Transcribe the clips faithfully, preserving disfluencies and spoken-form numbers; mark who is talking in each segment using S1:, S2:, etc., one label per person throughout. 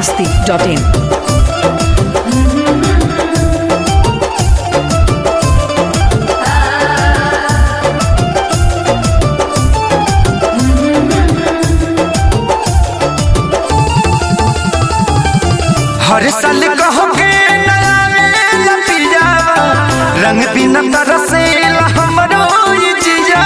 S1: masti dot in.
S2: हर साल कहोगे नया लपिया रंग बिना तरसेला हमरो ये जिया।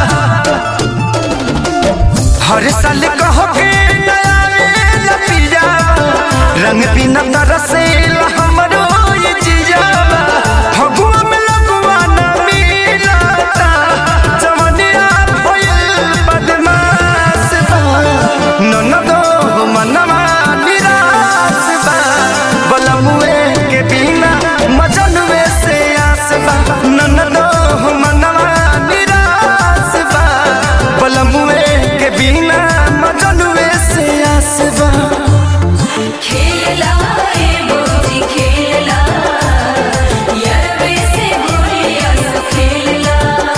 S2: हर साल कहोगे नया लपिया रंग बिना तरसेला हमरो ये जिया। फगुआ में लगुआ न मिलता जवनिया भइल बदमाश बा। ननदो मनवा निराश बा बलमुए के बिना मजनुए से आस बा। ननदो मनवा निराश बा बलमुए के बिना मजनुए से आस बा।
S3: खेला ए मोजी खेला यारवे से बोलिया सो खेला।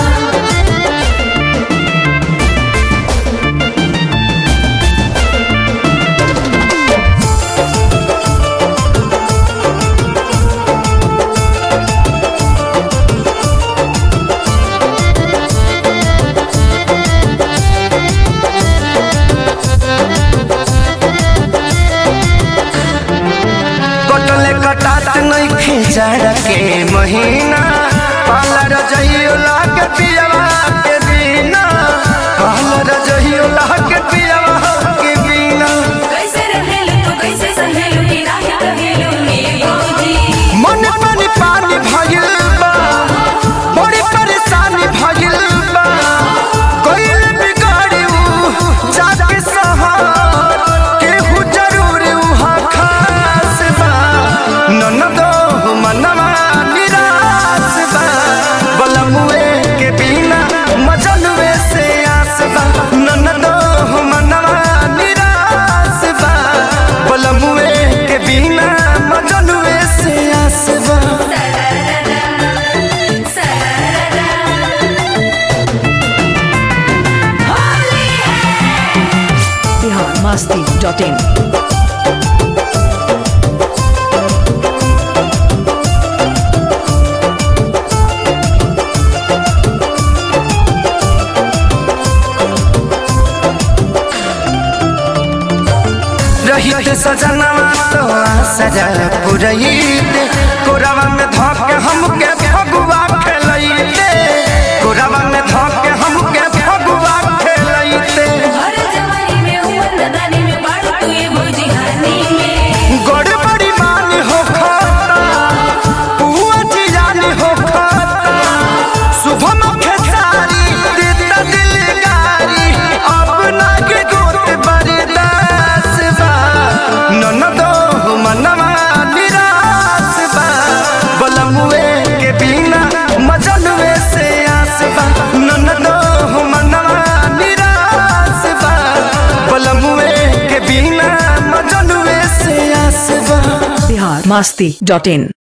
S2: कटले कटात नहीं खिंचाड़ के महीना पाला रजइयो लागे पियवा के बिना। पाला रजइयो लागे पियवा के बिना।
S3: कैसे रहेलू तू कैसे सहेलू की नाही कहेलू ए मोजी।
S2: मन पानी पानी भइल बा बड़ी परेशानी भइल बा। कोइल बिगाड़ी ऊ जाके सहर केहू जरूर उहा खास बा। ननदो मनवा निराश बा बलमुए के बिना मजनुए से आस बा। ननदो मनवा निराश बा बलमुए के बिना मजनुए से आस बा।
S3: सरारा होली है।
S1: Bihar masti dot in.
S2: रहित सजनवा तो सजा पुरैते कोरावा में धोके हमके फगुआ खेलैते। कोरावा में धोके हमके फगुआ खेलैते।
S3: हर जवानी में उमर नदानी में बाढ़ तू ये मोजी हानी में।
S2: गड़बड़ी मान हो खाता पुआ जियानी हो खाता। सुबह में खेसारी देता दिलगारी अपना के गोत बरदास बा। ननदो मनवा निराश बा बलमुए के बिना मजनुए से आस बा। ननदो मनवा निराश बा बलमुए के बिना मजनुए से आस बा।
S1: Bihar masti dot in.